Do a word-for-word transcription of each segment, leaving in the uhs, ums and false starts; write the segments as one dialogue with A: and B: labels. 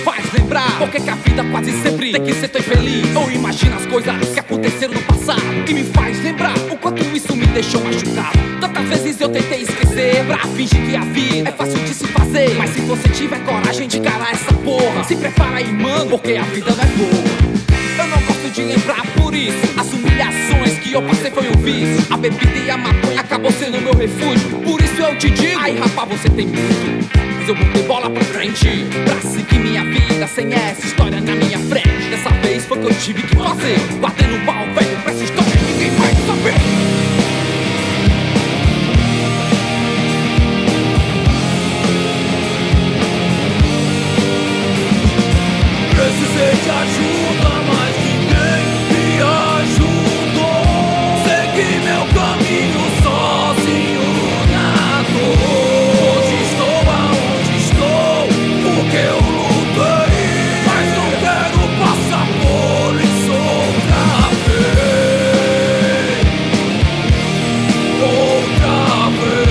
A: faz lembrar porque que a vida quase sempre tem que ser tão infeliz. Ou imagina as coisas que aconteceram no passado e me faz lembrar o quanto isso me deixou machucado. Tantas vezes eu tentei esquecer pra fingir que a vida é fácil de se fazer, mas se você tiver coragem de encarar essa porra, se prepara aí, mano, porque a vida não é boa. Eu não gosto de lembrar por isso as humilhações que eu passei foi um vício. A bebida e a maconha acabou sendo meu refúgio. Por isso eu te digo, aí rapaz, você tem muito, mas eu botei bola pra frente pra seguir minha vida sem essa história na minha frente. Dessa vez foi o que eu tive que fazer. Bater no pau, velho, pra essa história ninguém vai saber.
B: Precisei de ajuda, mas ninguém me ajudou. Segui meu caminho sozinho na dor. Hoje estou aonde estou, porque eu lutei, mas não quero passar por isso outra vez. Outra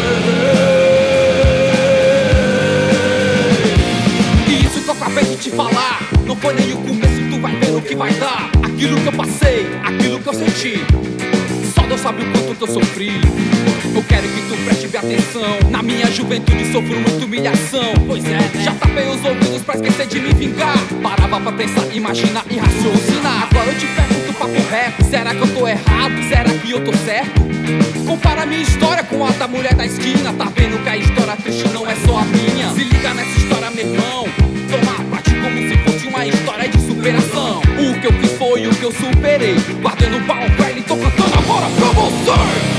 B: vez.
A: E isso que eu acabei de te falar não foi nem o começo, tu vai ver o que vai dar. Aquilo que eu passei, aquilo que eu senti, só Deus sabe o quanto que eu sofri. Eu quero que tu preste bem atenção. Na minha juventude sofro muita humilhação. Pois é, né? Já tapei os ouvidos pra esquecer de me vingar. Parava pra pensar, imaginar e raciocinar. Agora eu te pergunto papo reto, será que eu tô errado? Será que eu tô certo? Compara minha história com a da mulher da esquina. Tá vendo que a história triste não é só a minha? Se liga nessa história, meu irmão. Toma parte como se fosse uma história de superação. O que eu fiz foi o que eu superei. Guardando o pau velho e tô cantando agora pra você.